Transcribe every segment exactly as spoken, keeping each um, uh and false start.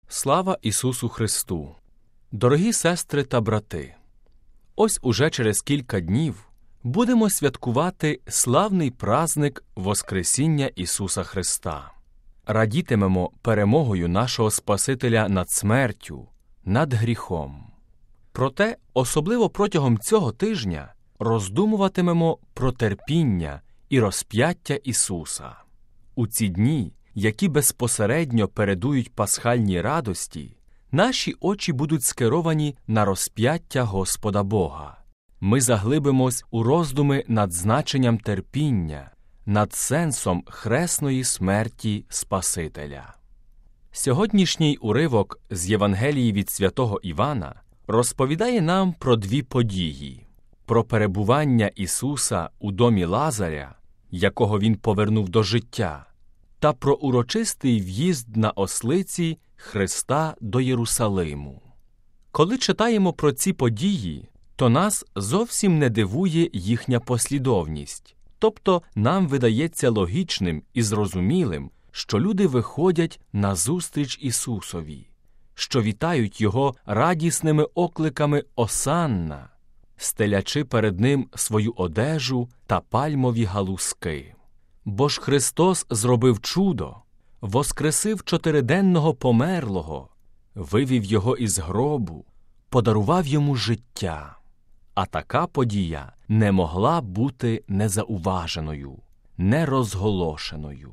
Слава Ісусу Христу! Дорогі сестри та брати! Ось уже через кілька днів будемо святкувати славний праздник Воскресіння Ісуса Христа. Радітимемо перемогою нашого Спасителя над смертю, над гріхом. Проте, особливо протягом цього тижня, роздумуватимемо про терпіння і розп'яття Ісуса. У ці дні, які безпосередньо передують пасхальній радості, наші очі будуть скеровані на розп'яття Господа Бога. Ми заглибимось у роздуми над значенням терпіння, над сенсом хресної смерті Спасителя. Сьогоднішній уривок з Євангелії від святого Івана розповідає нам про дві події – про перебування Ісуса у домі Лазаря, якого Він повернув до життя, та про урочистий в'їзд на ослиці Христа до Єрусалиму. Коли читаємо про ці події, то нас зовсім не дивує їхня послідовність. Тобто нам видається логічним і зрозумілим, що люди виходять назустріч Ісусові, що вітають Його радісними окликами «Осанна», стелячи перед Ним свою одежу та пальмові галузки. Бо ж Христос зробив чудо, воскресив чотириденного померлого, вивів його із гробу, подарував йому життя. А така подія не могла бути незауваженою, нерозголошеною.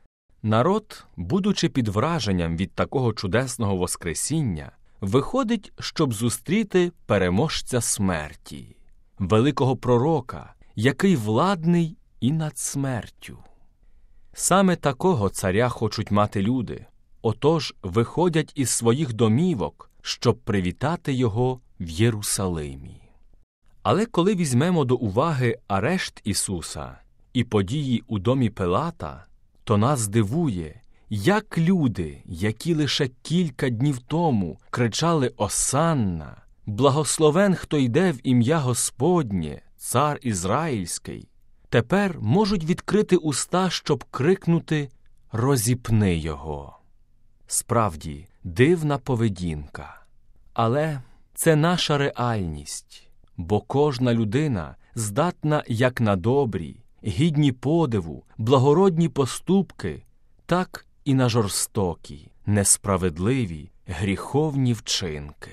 Народ, будучи під враженням від такого чудесного воскресіння, виходить, щоб зустріти переможця смерті, великого пророка, який владний і над смертю. Саме такого царя хочуть мати люди, отож виходять із своїх домівок, щоб привітати його в Єрусалимі. Але коли візьмемо до уваги арешт Ісуса і події у домі Пилата, то нас дивує, як люди, які лише кілька днів тому кричали «Осанна», «Благословен, хто йде в ім'я Господнє, цар Ізраїльський», тепер можуть відкрити уста, щоб крикнути «Розіпни його». Справді, дивна поведінка. Але це наша реальність, бо кожна людина здатна як на добрі, гідні подиву, благородні поступки, так і на жорстокі, несправедливі, гріховні вчинки.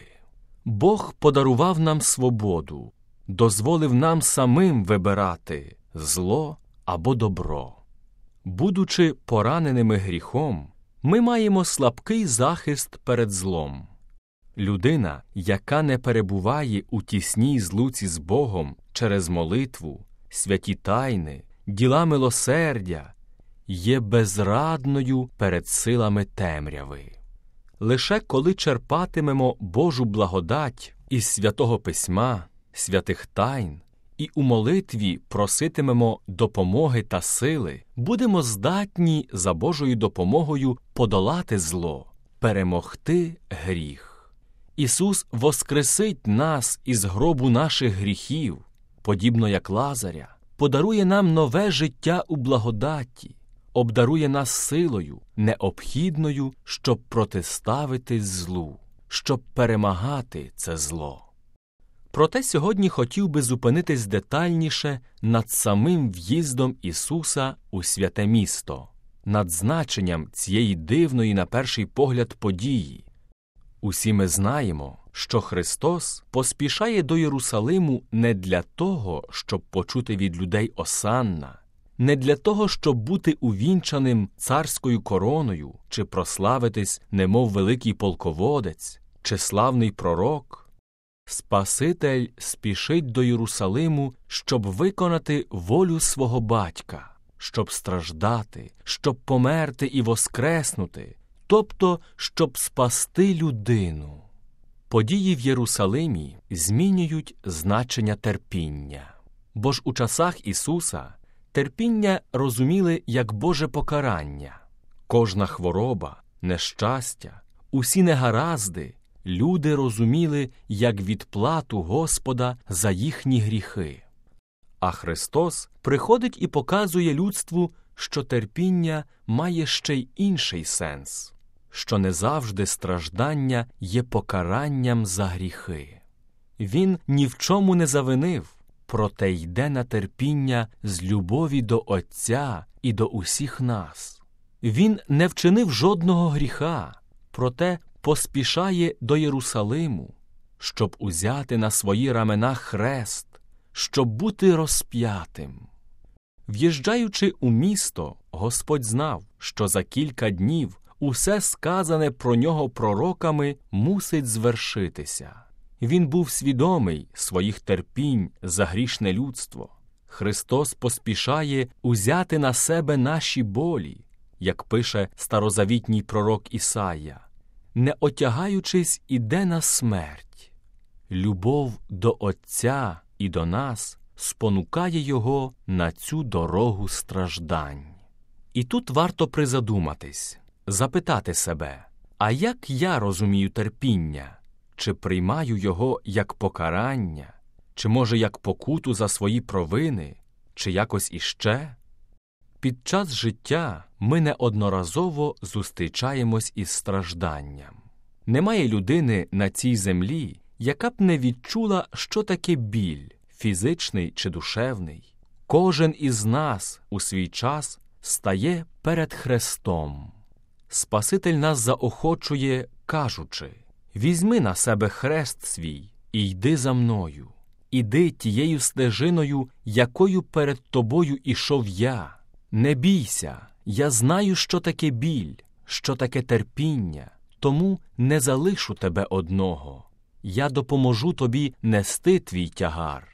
Бог подарував нам свободу, дозволив нам самим вибирати зло або добро. Будучи пораненими гріхом, ми маємо слабкий захист перед злом. Людина, яка не перебуває у тісній злуці з Богом через молитву, святі тайни, діла милосердя, є безрадною перед силами темряви. Лише коли черпатимемо Божу благодать із Святого Письма, святих тайн, і у молитві проситимемо допомоги та сили, будемо здатні за Божою допомогою подолати зло, перемогти гріх. Ісус воскресить нас із гробу наших гріхів, подібно як Лазаря, подарує нам нове життя у благодаті, обдарує нас силою, необхідною, щоб протиставити злу, щоб перемагати це зло. Проте сьогодні хотів би зупинитись детальніше над самим в'їздом Ісуса у святе місто, над значенням цієї дивної на перший погляд події. Усі ми знаємо, що Христос поспішає до Єрусалиму не для того, щоб почути від людей «Осанна», не для того, щоб бути увінчаним царською короною чи прославитись, немов великий полководець чи славний пророк. Спаситель спішить до Єрусалиму, щоб виконати волю свого Батька, щоб страждати, щоб померти і воскреснути, тобто, щоб спасти людину. Події в Єрусалимі змінюють значення терпіння. Бо ж у часах Ісуса терпіння розуміли як Боже покарання. Кожна хвороба, нещастя, усі негаразди люди розуміли як відплату Господа за їхні гріхи. А Христос приходить і показує людству, що терпіння має ще й інший сенс, що не завжди страждання є покаранням за гріхи. Він ні в чому не завинив, проте йде на терпіння з любові до Отця і до усіх нас. Він не вчинив жодного гріха, проте поспішає до Єрусалиму, щоб узяти на свої рамена хрест, щоб бути розп'ятим. В'їжджаючи у місто, Господь знав, що за кілька днів усе сказане про нього пророками мусить звершитися. Він був свідомий своїх терпінь за грішне людство. Христос поспішає узяти на себе наші болі, як пише старозавітній пророк Ісая, не отягаючись іде на смерть. Любов до Отця і до нас спонукає Його на цю дорогу страждань. І тут варто призадуматись, запитати себе, а як я розумію терпіння? Чи приймаю його як покарання, чи, може, як покуту за свої провини, чи якось іще? Під час життя ми неодноразово зустрічаємось із стражданням. Немає людини на цій землі, яка б не відчула, що таке біль, фізичний чи душевний. Кожен із нас у свій час стає перед Христом. Спаситель нас заохочує, кажучи: «Візьми на себе хрест свій і йди за мною. Іди тією стежиною, якою перед тобою ішов я. Не бійся, я знаю, що таке біль, що таке терпіння, тому не залишу тебе одного. Я допоможу тобі нести твій тягар».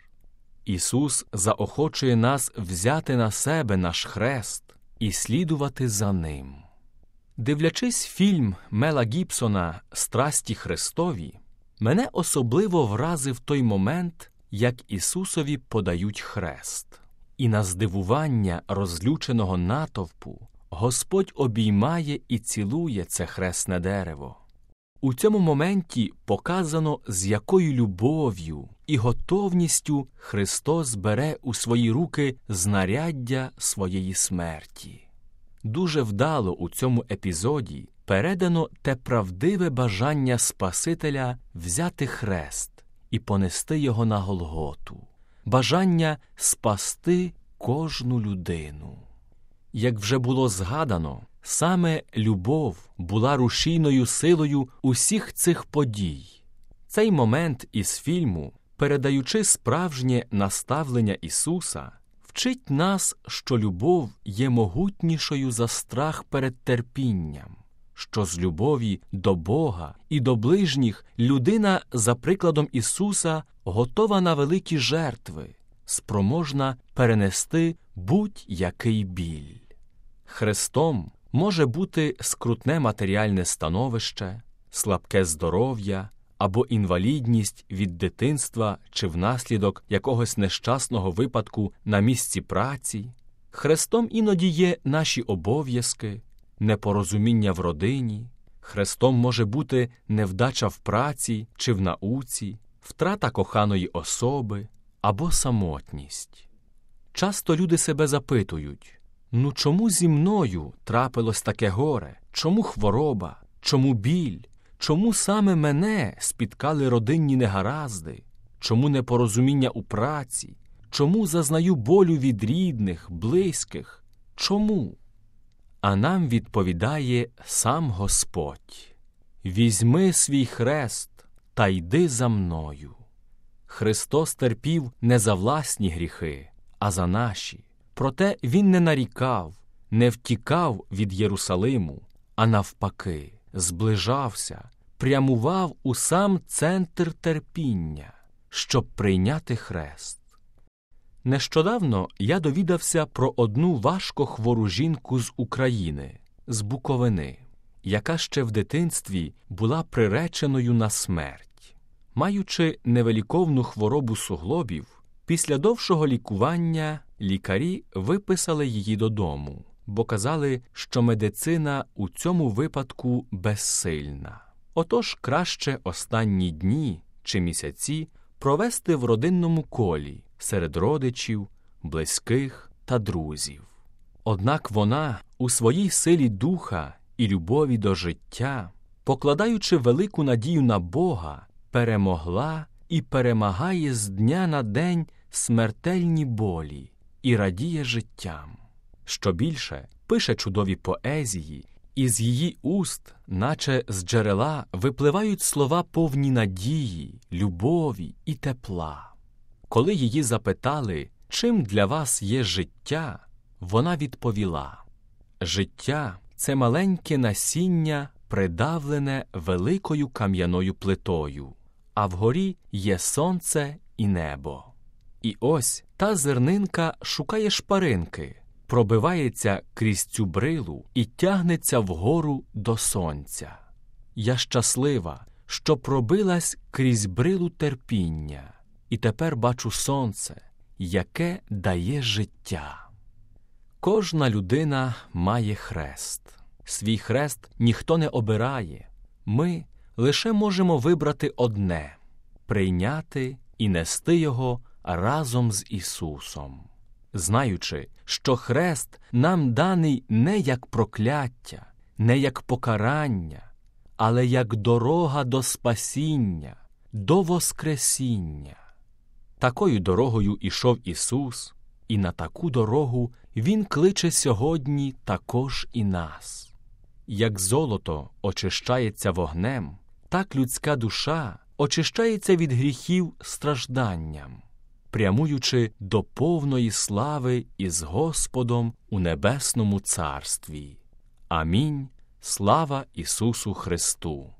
Ісус заохочує нас взяти на себе наш хрест і слідувати за Ним. Дивлячись фільм Мела Гібсона «Страсті Христові», мене особливо вразив той момент, як Ісусові подають хрест. І на здивування розлюченого натовпу Господь обіймає і цілує це хресне дерево. У цьому моменті показано, з якою любов'ю і готовністю Христос бере у свої руки знаряддя своєї смерті. Дуже вдало у цьому епізоді передано те правдиве бажання Спасителя взяти хрест і понести його на Голготу. Бажання спасти кожну людину. Як вже було згадано, саме любов була рушійною силою усіх цих подій. Цей момент із фільму, передаючи справжнє наставлення Ісуса, вчить нас, що любов є могутнішою за страх перед терпінням, що з любові до Бога і до ближніх людина, за прикладом Ісуса, готова на великі жертви, спроможна перенести будь-який біль. Хрестом може бути скрутне матеріальне становище, слабке здоров'я або інвалідність від дитинства чи внаслідок якогось нещасного випадку на місці праці. Хрестом іноді є наші обов'язки, непорозуміння в родині. Хрестом може бути невдача в праці чи в науці, втрата коханої особи або самотність. Часто люди себе запитують: «Ну чому зі мною трапилось таке горе? Чому хвороба? Чому біль? Чому саме мене спіткали родинні негаразди? Чому непорозуміння у праці? Чому зазнаю болю від рідних, близьких? Чому?» А нам відповідає сам Господь: «Візьми свій хрест та йди за мною». Христос терпів не за власні гріхи, а за наші. Проте Він не нарікав, не втікав від Єрусалиму, а навпаки, зближався, прямував у сам центр терпіння, щоб прийняти хрест. Нещодавно я довідався про одну важко хвору жінку з України, з Буковини, яка ще в дитинстві була приреченою на смерть. Маючи невиліковну хворобу суглобів, після довшого лікування лікарі виписали її додому, бо казали, що медицина у цьому випадку безсильна. Отож краще останні дні чи місяці провести в родинному колі серед родичів, близьких та друзів. Однак вона у своїй силі духа і любові до життя, покладаючи велику надію на Бога, перемогла і перемагає з дня на день смертельні болі і радіє життям. Що більше, пише чудові поезії, і з її уст, наче з джерела, випливають слова повні надії, любові і тепла. Коли її запитали, чим для вас є життя, вона відповіла: «Життя – це маленьке насіння, придавлене великою кам'яною плитою, а вгорі є сонце і небо. І ось та зернинка шукає шпаринки, пробивається крізь цю брилу і тягнеться вгору до сонця. Я щаслива, що пробилась крізь брилу терпіння, і тепер бачу сонце, яке дає життя». Кожна людина має хрест. Свій хрест ніхто не обирає. Ми лише можемо вибрати одне – прийняти і нести його разом з Ісусом, знаючи, що хрест нам даний не як прокляття, не як покарання, але як дорога до спасіння, до воскресіння. Такою дорогою ішов Ісус, і на таку дорогу Він кличе сьогодні також і нас. Як золото очищається вогнем, так людська душа очищається від гріхів стражданням, прямуючи до повної слави із Господом у Небесному Царстві. Амінь. Слава Ісусу Христу!